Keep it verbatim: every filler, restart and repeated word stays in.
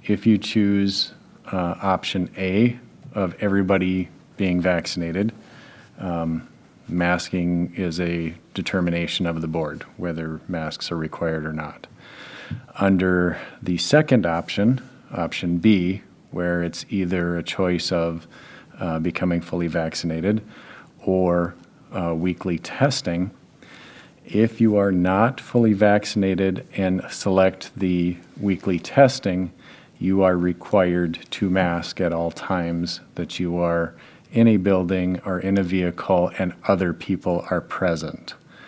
if you choose uh, option A of everybody being vaccinated, um, masking is a determination of the board, whether masks are required or not. Under the second option, option B, where it's either a choice of uh, becoming fully vaccinated or uh, weekly testing, if you are not fully vaccinated and select the weekly testing, you are required to mask at all times that you are in a building or in a vehicle and other people are present.